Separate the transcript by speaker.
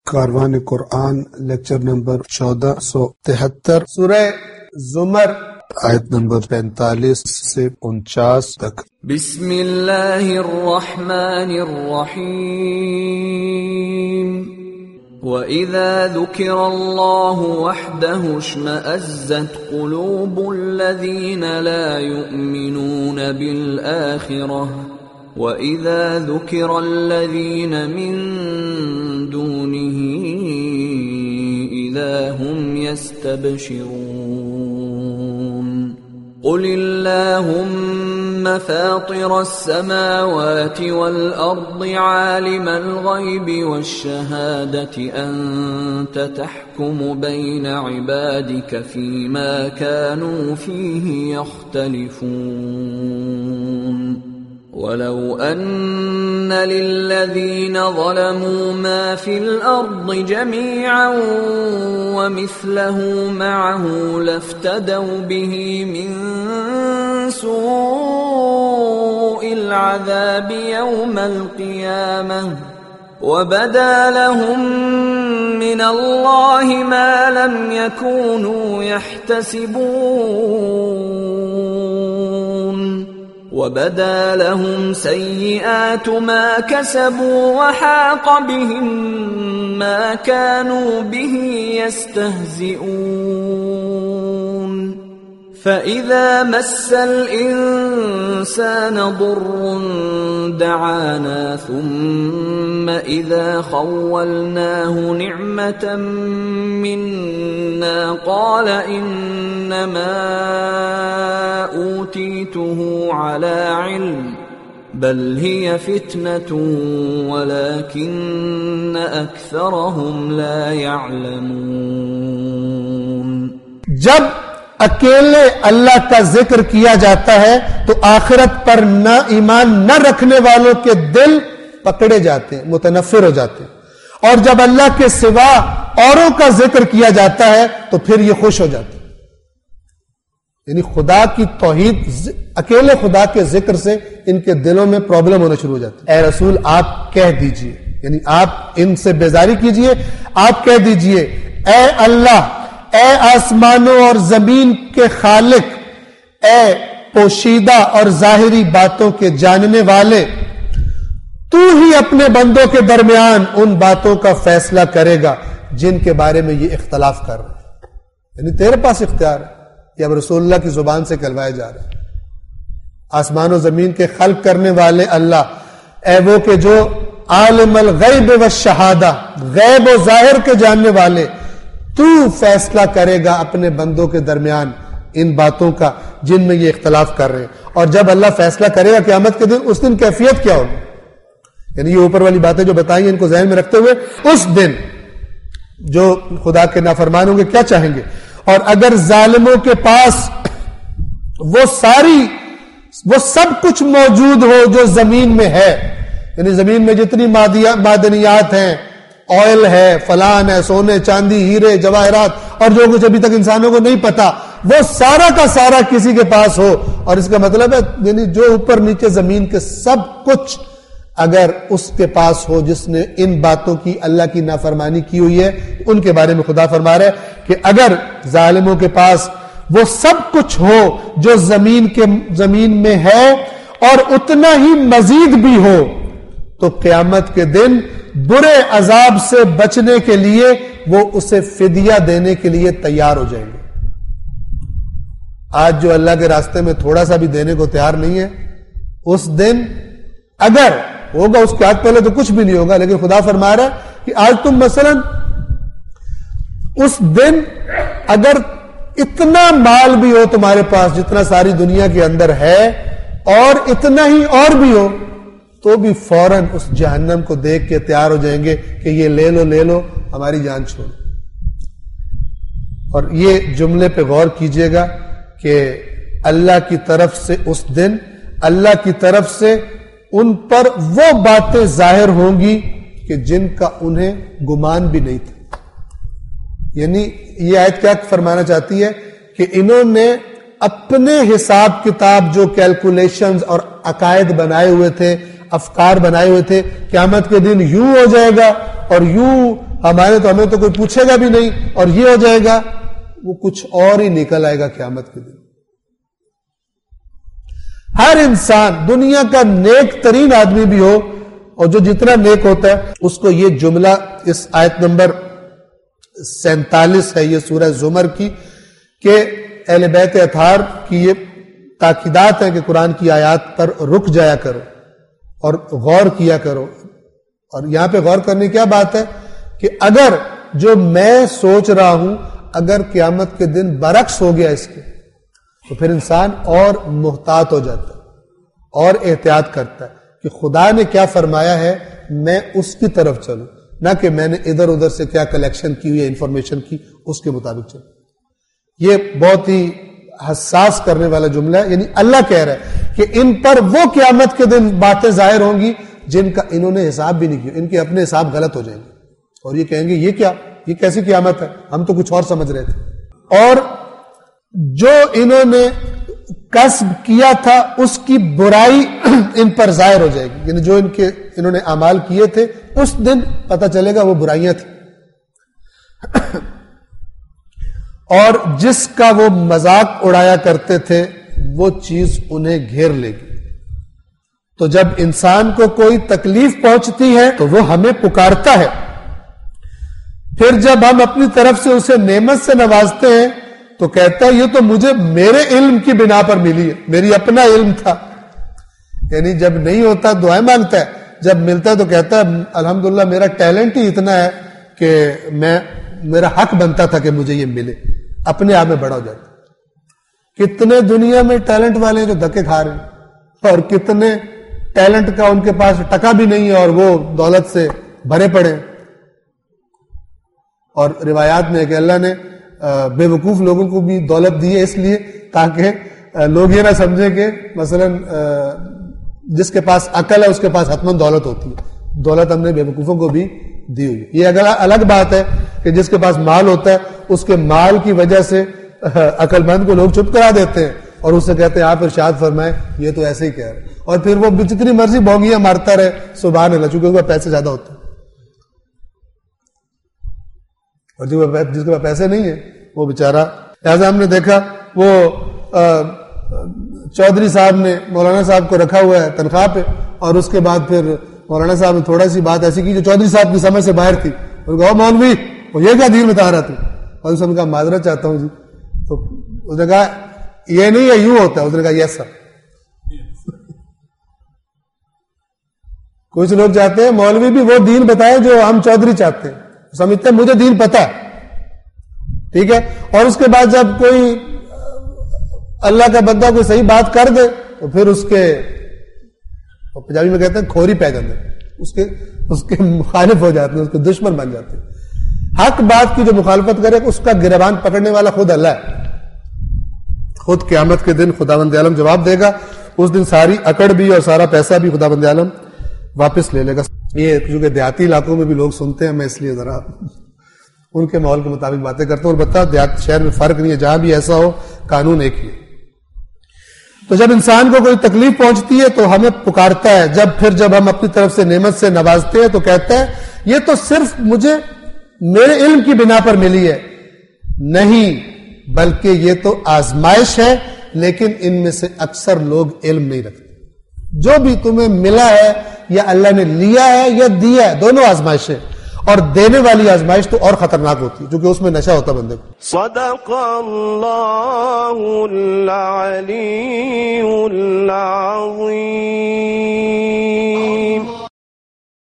Speaker 1: کاروان قرآن lecture number 1473 سورہ زمر آیت number 45 سے 49 تک۔
Speaker 2: بسم اللہ الرحمن الرحیم وَإِذَا ذُكِرَ اللَّهُ وَحْدَهُ اشْمَأَزَّتْ قُلُوبُ الَّذِينَ لَا يُؤْمِنُونَ بِالْآخِرَةِ وَإِذَا ذُكِرَ الَّذِينَ مِن دُونِهِ إِذَا هُمْ يَسْتَبْشِرُونَ قُلِ اللَّهُمَّ فَاطِرَ السَّمَاوَاتِ وَالْأَرْضِ عَالِمَ الْغَيْبِ وَالشَّهَادَةِ أَنْتَ تَحْكُمُ بَيْنَ عِبَادِكَ فِيمَا كَانُوا فِيهِ يَخْتَلِفُونَ وَلَوْ أَنَّ لِلَّذِينَ ظَلَمُوا مَا فِي الْأَرْضِ جَمِيعًا وَمِثْلَهُ مَعَهُ لَافْتَدَوْا بِهِ مِنْ سُوءِ الْعَذَابِ يَوْمَ الْقِيَامَةِ وَبَدَا لَهُم مِّنَ اللَّهِ مَا لَمْ يَكُونُوا يَحْتَسِبُونَ وَبَدَا لَهُمْ سَيِّئَاتُ مَا كَسَبُوا وَحَاقَ بِهِمْ مَا كَانُوا بِهِ يَسْتَهْزِئُونَ فَإِذَا مَسَّ الْإِنسَانَ ضُرٌّ دَعَانَا ثُمَّ إِذَا خَوَّلْنَاهُ نِعْمَةً مِنَّا قَالَ إِنَّمَا أُوتِيتُهُ عَلَى عِلْمٍ بَلْ هِيَ فِتْنَةٌ وَلَكِنَّ أَكْثَرَهُمْ لَا يَعْلَمُونَ۔
Speaker 3: جب اکیلے اللہ کا ذکر کیا جاتا ہے تو آخرت پر نہ ایمان نہ رکھنے والوں کے دل پکڑے جاتے ہیں، متنفر ہو جاتے ہیں، اور جب اللہ کے سوا اوروں کا ذکر کیا جاتا ہے تو پھر یہ خوش ہو جاتے ہیں۔ یعنی خدا کی توحید، اکیلے خدا کے ذکر سے ان کے دلوں میں پرابلم ہونا شروع ہو جاتی ہے۔ اے رسول آپ کہہ دیجئے، یعنی آپ ان سے بیزاری کیجئے، آپ کہہ دیجئے اے اللہ، اے آسمانوں اور زمین کے خالق، اے پوشیدہ اور ظاہری باتوں کے جاننے والے، تو ہی اپنے بندوں کے درمیان ان باتوں کا فیصلہ کرے گا جن کے بارے میں یہ اختلاف کر رہے ہیں۔ یعنی تیرے پاس اختیار ہے، یہ اب رسول اللہ کی زبان سے کہلوائے جا رہے ہیں۔ آسمان و زمین کے خلق کرنے والے اللہ، اے وہ کہ جو عالم الغیب والشہادہ، غیب و ظاہر کے جاننے والے، تو فیصلہ کرے گا اپنے بندوں کے درمیان ان باتوں کا جن میں یہ اختلاف کر رہے ہیں۔ اور جب اللہ فیصلہ کرے گا قیامت کے دن، اس دن کیفیت کیا ہوگی؟ یعنی یہ اوپر والی باتیں جو بتائیں ان کو ذہن میں رکھتے ہوئے اس دن جو خدا کے نافرمان ہوں گے کیا چاہیں گے؟ اور اگر ظالموں کے پاس وہ سب کچھ موجود ہو جو زمین میں ہے، یعنی زمین میں جتنی معدنیات ہیں، آئل ہے، فلان ہے، سونے چاندی ہیرے جواہرات اور جو کچھ ابھی تک انسانوں کو نہیں پتا، وہ سارا کا سارا کسی کے پاس ہو، اور اس کا مطلب ہے یعنی جو اوپر نیچے زمین کے سب کچھ اگر اس کے پاس ہو جس نے ان باتوں کی اللہ کی نافرمانی کی ہوئی ہے، ان کے بارے میں خدا فرما رہا ہے کہ اگر ظالموں کے پاس وہ سب کچھ ہو جو زمین میں ہے اور اتنا ہی مزید بھی ہو، تو قیامت کے دن برے عذاب سے بچنے کے لیے وہ اسے فدیہ دینے کے لیے تیار ہو جائیں گے۔ آج جو اللہ کے راستے میں تھوڑا سا بھی دینے کو تیار نہیں ہے، اس دن اگر ہوگا، اس کے آج پہلے تو کچھ بھی نہیں ہوگا، لیکن خدا فرما رہا ہے کہ آج تم مثلا اس دن اگر اتنا مال بھی ہو تمہارے پاس جتنا ساری دنیا کے اندر ہے، اور اتنا ہی اور بھی ہو، تو بھی فوراً اس جہنم کو دیکھ کے تیار ہو جائیں گے کہ یہ لے لو ہماری جان چھوڑ۔ اور یہ جملے پہ غور کیجئے گا کہ اللہ کی طرف سے اس دن اللہ کی طرف سے ان پر وہ باتیں ظاہر ہوں گی کہ جن کا انہیں گمان بھی نہیں تھا۔ یعنی یہ آیت کیا فرمانا چاہتی ہے کہ انہوں نے اپنے حساب کتاب جو کیلکولیشنز اور عقائد بنائے ہوئے تھے افکار بنائے ہوئے تھے قیامت کے دن یوں ہو جائے گا اور یوں ہمیں تو کوئی پوچھے گا بھی نہیں اور یہ ہو جائے گا، وہ کچھ اور ہی نکل آئے گا قیامت کے دن۔ ہر انسان دنیا کا نیک ترین آدمی بھی ہو اور جو جتنا نیک ہوتا ہے اس کو یہ جملہ اس آیت نمبر 47 ہے یہ سورہ زمر کی کہ اہل بیت اطہار کی یہ تاکیدات ہیں کہ قرآن کی آیات پر رک جایا کرو اور غور کیا کرو۔ اور یہاں پہ غور کرنے کی کیا بات ہے کہ اگر جو میں سوچ رہا ہوں اگر قیامت کے دن برعکس ہو گیا اس کے تو پھر انسان اور محتاط ہو جاتا ہے اور احتیاط کرتا ہے کہ خدا نے کیا فرمایا ہے میں اس کی طرف چلوں، نہ کہ میں نے ادھر ادھر سے کیا کلیکشن کی ہوئی انفارمیشن کی اس کے مطابق چلوں۔ یہ بہت ہی حساس کرنے والا جملہ ہے، یعنی اللہ کہہ رہا ہے کہ ان پر وہ قیامت کے دن باتیں ظاہر ہوں گی جن کا انہوں نے حساب بھی نہیں کیا، ان کے اپنے حساب غلط ہو جائیں گے اور یہ کہیں گے یہ کیا، یہ کیسی قیامت ہے، ہم تو کچھ اور سمجھ رہے تھے۔ اور جو انہوں نے کسب کیا تھا اس کی برائی ان پر ظاہر ہو جائے گی، یعنی جو انہوں نے اعمال کیے تھے اس دن پتہ چلے گا وہ برائیاں تھیں، اور جس کا وہ مذاق اڑایا کرتے تھے وہ چیز انہیں گھیر لے گی۔ تو جب انسان کو کوئی تکلیف پہنچتی ہے تو وہ ہمیں پکارتا ہے، پھر جب ہم اپنی طرف سے اسے نعمت سے نوازتے ہیں تو کہتا ہے یہ تو مجھے میرے علم کی بنا پر ملی ہے، میری اپنا علم تھا۔ یعنی جب نہیں ہوتا دعائیں مانگتا ہے، جب ملتا ہے تو کہتا ہے الحمدللہ میرا ٹیلنٹ ہی اتنا ہے کہ میرا حق بنتا تھا کہ مجھے یہ ملے، اپنے آپ میں بڑا ہو جاتا ہے۔ کتنے دنیا میں ٹیلنٹ والے جو دھکے کھا رہے ہیں اور کتنے ٹیلنٹ کا ان کے پاس ٹکا بھی نہیں ہے اور وہ دولت سے بھرے پڑے ہیں۔ اور روایات میں ہے کہ اللہ نے بے وقوف لوگوں کو بھی دولت دی ہے اس لیے تاکہ لوگ یہ نہ سمجھیں کہ مثلا جس کے پاس عقل ہے اس کے پاس حتماً دولت ہوتی ہے، دولت ہم نے بے وقوفوں کو بھی دی ہوئی ہے۔ یہ اگر الگ بات ہے کہ جس کے پاس مال ہوتا ہے اس کے مال کی وجہ سے عقل مند کو لوگ چپ کرا دیتے ہیں اور اس سے کہتے ہیں آپ ارشاد فرمائیں یہ تو ایسے ہی کہہ رہے، اور پھر وہ جتنی مرضی بونگیاں مارتا رہے سبحان اللہ، چونکہ اس کے پاس پیسے زیادہ ہوتے ہیں، اور جس کے پاس پیسے نہیں ہیں وہ بیچارہ۔ لہٰذا ہم نے دیکھا وہ چودھری صاحب نے مولانا صاحب کو رکھا ہوا ہے تنخواہ پہ، اور اس کے بعد پھر مولانا صاحب نے تھوڑا سی بات ایسی کی جو چودھری صاحب کی سمجھ سے باہر تھی، انہوں نے کہا مولوی وہ یہ کیا دین بتا رہا تھا؟ مولوی صاحب نے کہا معذرت چاہتا ہوں جی، تو اس نے کہا یہ نہیں ہے یوں ہوتا ہے، اس نے کہا یس سر۔ کچھ لوگ چاہتے ہیں مولوی بھی وہ دین بتائے جو ہم چودھری چاہتے ہیں، سمجھتے ہیں مجھے دین پتا ہے، ٹھیک ہے، اور اس کے بعد جب کوئی اللہ کا بندہ کوئی صحیح بات کر دے تو پھر اس کے پنجابی میں کہتے ہیں کھوری پہ جاتے ہیں، اس کے مخالف ہو جاتے ہیں، اس کے دشمن بن جاتے ہیں۔ حق بات کی جو مخالفت کرے اس کا گریبان پکڑنے والا خود اللہ ہے، خود قیامت کے دن خداوند عالم جواب دے گا، اس دن ساری اکڑ بھی اور سارا پیسہ بھی خداوند عالم واپس لے لے گا۔ یہ کیونکہ دیہاتی علاقوں میں بھی لوگ سنتے ہیں، میں اس لیے ذرا ان کے ماحول کے مطابق باتیں کرتا ہوں، اور بتا دیہات شہر میں فرق نہیں ہے، جہاں بھی ایسا ہو قانون ایک ہی ہے۔ تو جب انسان کو کوئی تکلیف پہنچتی ہے تو ہمیں پکارتا ہے، جب ہم اپنی طرف سے نعمت سے نوازتے ہیں تو کہتا ہے یہ تو صرف مجھے میرے علم کی بنا پر ملی ہے، نہیں بلکہ یہ تو آزمائش ہے، لیکن ان میں سے اکثر لوگ علم نہیں رکھتے۔ جو بھی تمہیں ملا ہے یا اللہ نے لیا ہے یا دیا ہے، دونوں آزمائش ہے، اور دینے والی آزمائش تو اور خطرناک ہوتی ہے کیونکہ اس میں نشہ ہوتا بندے کو۔
Speaker 4: صدق اللہ العلی العظیم۔